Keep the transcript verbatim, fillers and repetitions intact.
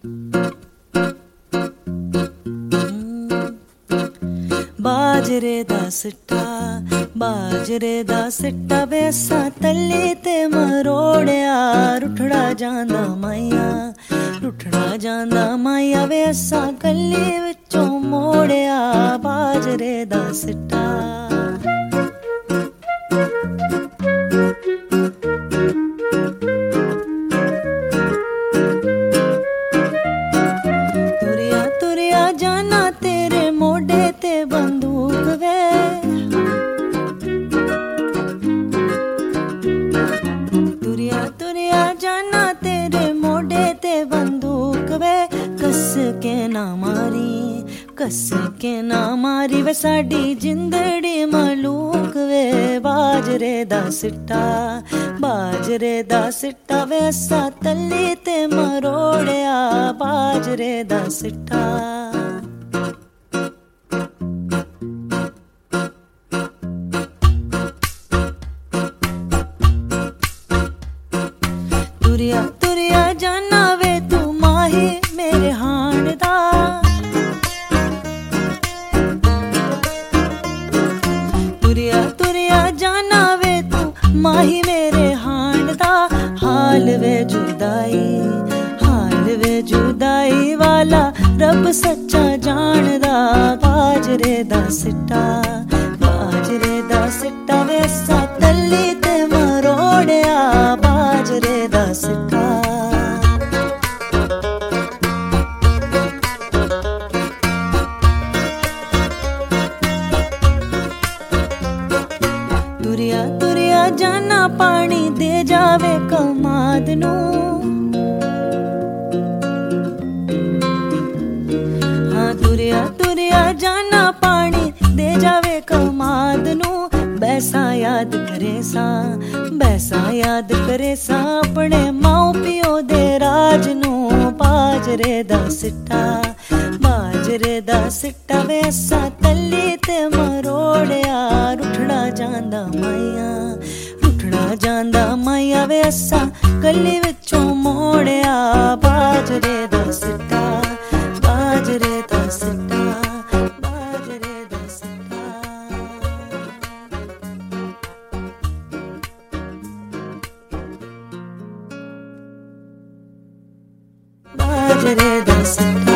बाजरे दा सिट्टा बाजरे दा सिट्टा वैसा तली ते मरोड़िया रुठड़ा जांदा माइया रुठड़ा जांदा माइया वैसा गली विचों मोड़िया बाजरे दा सिट्टा तुरिया तुरिया जाना तेरे मोड़े ते बंदूक वे तुरिया तुरिया जाना तेरे मोड़े ते बंदूक वे कस के ना मारी कस के ना मारी वे साडी जिंदड़ी मलूक वे बाजरे दा सिट्टा बाजरे दा सिट्टा वैसा तली ते मरोड़िया बाजरे दा सिट्टा तुरिया तुरिया जाना वे तू माही मेरे हाण दा तुरिया तुरिया जाना वे तू माही मेरे हाण दा हाल वे जुदाई हाल वे जुदाई वाला रब सच्चा जानदा बाजरे दा सिट्टा बाजरे दा सिट्टा वैसा तली ते मरोड़िया बाजरे दा सिट्टा तुरिया तुरिया जाना पानी दे जावे कमाद नू हाँ तुरिया तुरिया जाना पानी दे जावे कमाद नू बैसा याद करे सा बैसा याद करे सा अपने माओ पियो दे राज नू बाजरे दा सिट्टा बाजरे दा सिट्टा वैसा तली ते मरोड़िया रुठड़ा जांदा माइया रुठड़ा जांदा माइया वैसा गली विचों मोड़िया बाजरे दा सिट्टा बाजरे दा सिट्टा बाजरे दा सिट्टा बाजरे दा सिट्टा